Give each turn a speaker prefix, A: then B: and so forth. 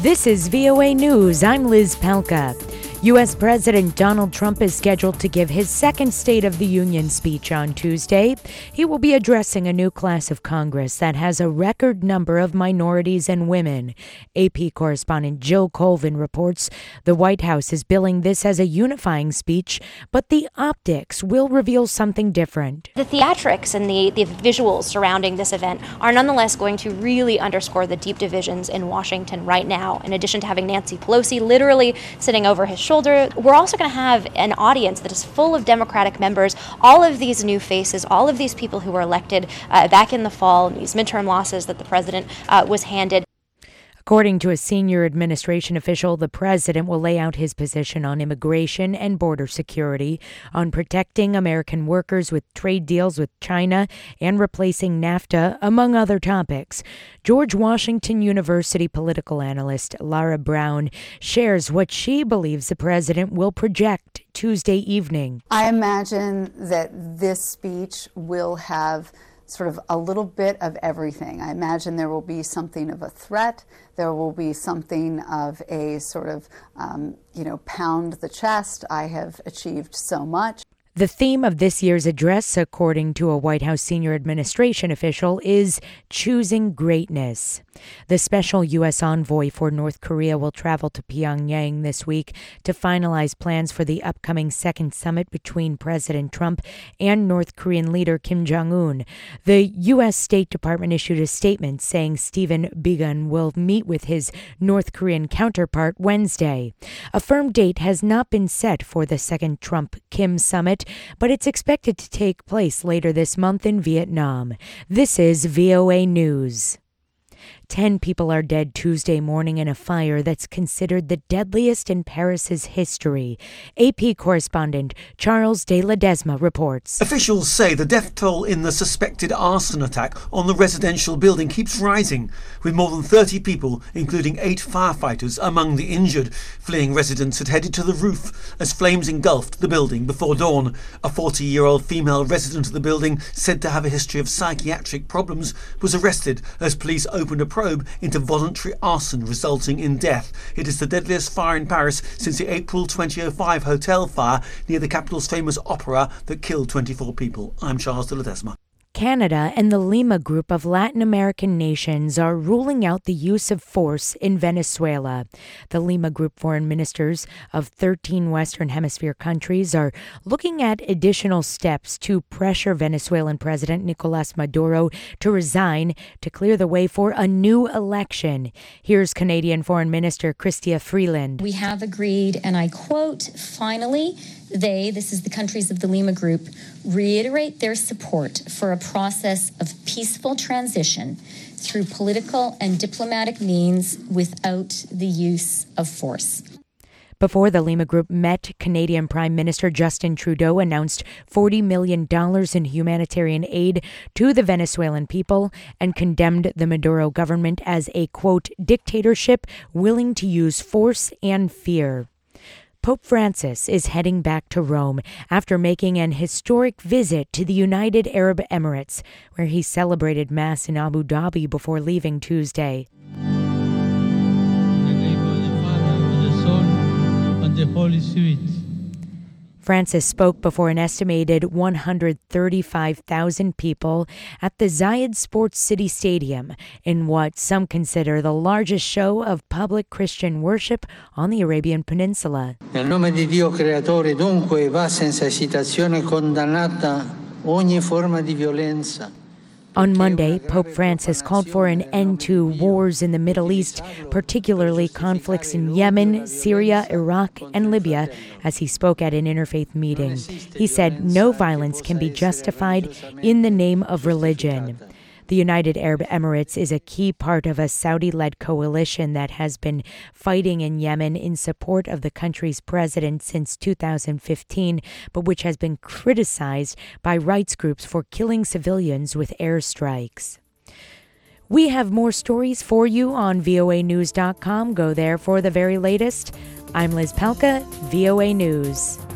A: This is VOA News. I'm Liz Pelka. U.S. President Donald Trump is scheduled to give his second State of the Union speech on Tuesday. He will be addressing a new class of Congress that has a record number of minorities and women. AP correspondent Jill Colvin reports the White House is billing this as a unifying speech, but the optics will reveal something different.
B: The theatrics and the visuals surrounding this event are nonetheless going to really underscore the deep divisions in Washington right now. In addition to having Nancy Pelosi literally sitting over his shoulder, we're also going to have an audience that is full of Democratic members, all of these new faces, all of these people who were elected back in the fall, these midterm losses that the president was handed.
A: According to a senior administration official, the president will lay out his position on immigration and border security, on protecting American workers with trade deals with China, and replacing NAFTA, among other topics. George Washington University political analyst Lara Brown shares what she believes the president will project Tuesday evening.
C: I imagine that this speech will have sort of a little bit of everything. I imagine there will be something of a threat. There will be something of a sort of, pound the chest. I have achieved so much.
A: The theme of this year's address, according to a White House senior administration official, is choosing greatness. The special U.S. envoy for North Korea will travel to Pyongyang this week to finalize plans for the upcoming second summit between President Trump and North Korean leader Kim Jong-un. The U.S. State Department issued a statement saying Stephen Biegun will meet with his North Korean counterpart Wednesday. A firm date has not been set for the second Trump-Kim summit, but it's expected to take place later this month in Vietnam. This is VOA News. 10 people are dead Tuesday morning in a fire that's considered the deadliest in Paris's history. AP correspondent Charles de Ledesma reports.
D: Officials say the death toll in the suspected arson attack on the residential building keeps rising, with more than 30 people, including 8 firefighters, among the injured. Fleeing residents had headed to the roof as flames engulfed the building before dawn. A 40-year-old female resident of the building, said to have a history of psychiatric problems, was arrested as police opened a probe into voluntary arson resulting in death. It is the deadliest fire in Paris since the April 2005 hotel fire near the capital's famous opera that killed 24 people. I'm Charles de Ledesma.
A: Canada and the Lima Group of Latin American nations are ruling out the use of force in Venezuela. The Lima Group foreign ministers of 13 Western Hemisphere countries are looking at additional steps to pressure Venezuelan President Nicolas Maduro to resign to clear the way for a new election. Here's Canadian Foreign Minister Chrystia Freeland.
E: We have agreed, and I quote, finally, this is the countries of the Lima Group, reiterate their support for a process of peaceful transition through political and diplomatic means without the use of force.
A: Before the Lima Group met, Canadian Prime Minister Justin Trudeau announced $40 million in humanitarian aid to the Venezuelan people and condemned the Maduro government as a, quote, dictatorship willing to use force and fear. Pope Francis is heading back to Rome after making an historic visit to the United Arab Emirates, where he celebrated Mass in Abu Dhabi before leaving Tuesday.
F: In the name of the Father, and the Son, and the Holy Spirit.
A: Francis spoke before an estimated 135,000 people at the Zayed Sports City Stadium in what some consider the largest show of public Christian worship on the Arabian Peninsula.
G: Nel nome di Dio creatore dunque va senza esitazione condannata ogni forma di violenza.
A: On Monday, Pope Francis called for an end to wars in the Middle East, particularly conflicts in Yemen, Syria, Iraq, and Libya, as he spoke at an interfaith meeting. He said no violence can be justified in the name of religion. The United Arab Emirates is a key part of a Saudi-led coalition that has been fighting in Yemen in support of the country's president since 2015, but which has been criticized by rights groups for killing civilians with airstrikes. We have more stories for you on voanews.com. Go there for the very latest. I'm Liz Pelka, VOA News.